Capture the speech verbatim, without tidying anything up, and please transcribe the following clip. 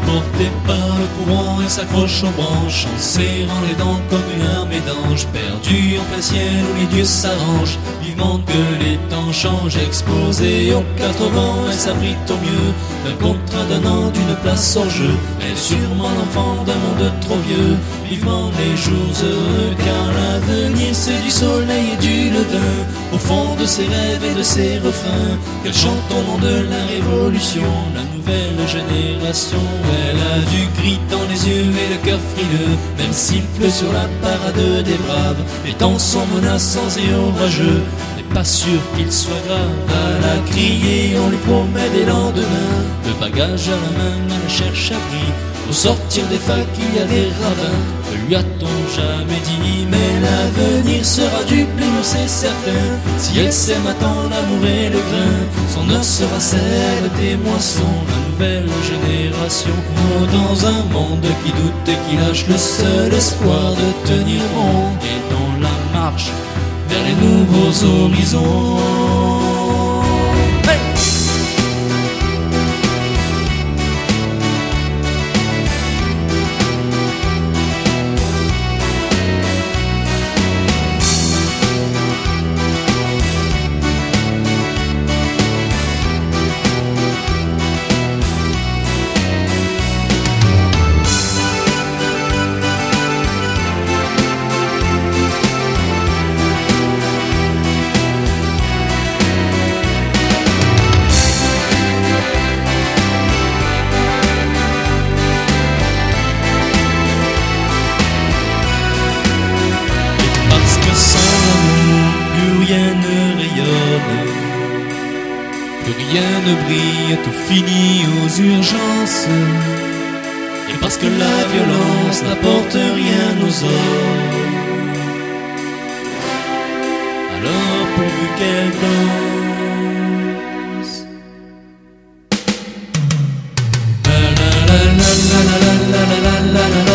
Emporté par le courant, il s'accroche aux branches en serrant les dents comme une armée d'anges. Perdu en plein ciel où les dieux s'arrangent, vivement que les temps changent. Exposé aux quatre vents, elle s'abrite au mieux d'un contrat donnant d'une place hors jeu. Elle est sûrement l'enfant d'un monde trop vieux. Vivement les jours heureux, car l'avenir c'est du soleil et du levain. Au fond de ses rêves et de ses refrains, qu'elle chante au nom de la révolution, la nouvelle génération. Elle a du gris dans les yeux et le cœur frileux, même s'il pleut sur la parade des braves. Les temps sont menaçants et orageux, n'est pas sûr qu'il soit grave. À la crier, on lui promet des lendemains, le bagage à la main, elle cherche abri. Au sortir des facs, il y a des ravins. Ne lui a-t-on jamais dit, mais l'avenir sera du blé mûr, c'est certain. Si elle sème à temps l'amour et le grain, son heure sera celle des moissons, la nouvelle génération. Oh, dans un monde qui doute et qui lâche le seul espoir de tenir bon, et dans la marche vers les nouveaux horizons. Hey! Rien ne rayonne, plus rien ne brille, tout finit aux urgences. Et parce que la violence n'apporte rien aux hommes, alors pourvu qu'elle danse. La la la la la la la la la la la.